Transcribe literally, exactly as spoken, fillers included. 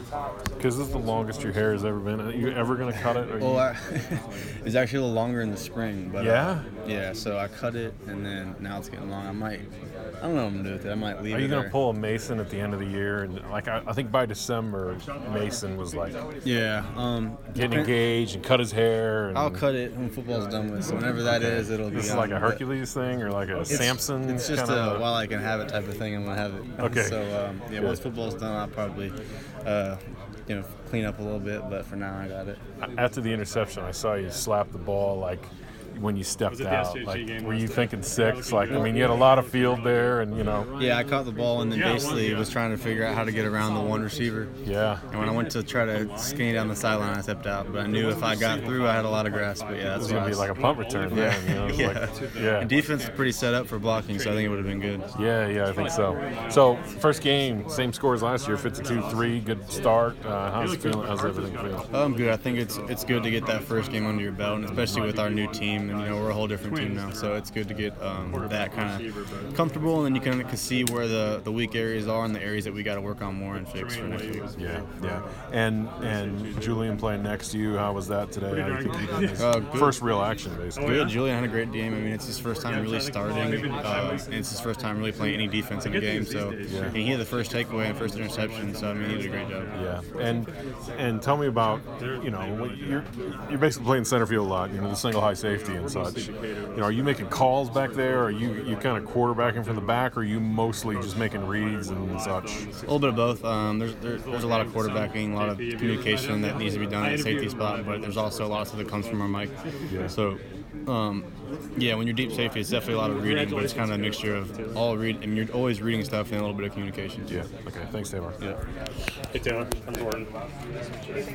Because this is the longest your hair has ever been. Are you ever going to cut it? Or Well, you... I, it's actually a little longer in the spring. But Yeah? Uh, yeah, so I cut it, and then now it's getting long. I might, I don't know what I'm going to do with it. I might leave Are it you going to there. pull a Mason at the end of the year? And like I, I think by December, Mason was like Yeah. Um, getting depend- engaged and cut his hair. And I'll cut it when football's done with. So whenever that is, it'll be This is on, like a but Hercules thing or like a It's, Samson? It's just kinda... a while I can have it type of thing. I'm gonna have it. Okay. So um, yeah, Good. once football's done, I'll probably, uh, you know, clean up a little bit. But for now, I got it. After the interception, I saw you slap the ball like when you stepped out. Like, were you thinking six? Like, I mean, you had a lot of field there, and you know. Yeah, I caught the ball and then basically was trying to figure out how to get around the one receiver. Yeah. And when I went to try to skinny down the sideline, I stepped out. But I knew if I got through, I had a lot of grass. But yeah, It was that's gonna be nice. like a punt return. Yeah. Man, you know? It was Yeah. Like, yeah. And defense is pretty set up for blocking, so I think it would have been good. Yeah, yeah, I think so. So, first game, same score as last year, fifty-two three, good start. Uh, how's it feeling? How's everything feeling? I'm good. I think it's it's good to get that first game under your belt, and especially with our new team. And you know, we're a whole different team now, so it's good to get um, that kind of comfortable, and then you kind of can see where the, the weak areas are and the areas that we got to work on more and fix for next week. Yeah, yeah. And and Julian playing next to you, how was that today? How do you think he did his Uh, good. first real action, basically? Good. Julian had a great game. I mean, it's his first time really starting, uh, and it's his first time really playing any defense in a game. So and he had the first takeaway and first interception. So I mean, he did a great job. Yeah, and and tell me about, you know, when you're you're basically playing center field a lot, you know, the single high safety and such. You know, are you making calls back there? Are you you kind of quarterbacking from the back, or are you mostly just making reads and such? A little bit of both. Um, there's there, there's a lot of quarterbacking, a lot of communication that needs to be done at the safety spot, but there's also a lot of stuff that comes from our mic. Yeah. So, um, yeah, when you're deep safety, it's definitely a lot of reading, but it's kind of a mixture of all read. I mean, you're always reading stuff and a little bit of communication too. Yeah. Okay. Thanks, Taylor. Yeah. Hey, Taylor. I'm Jordan.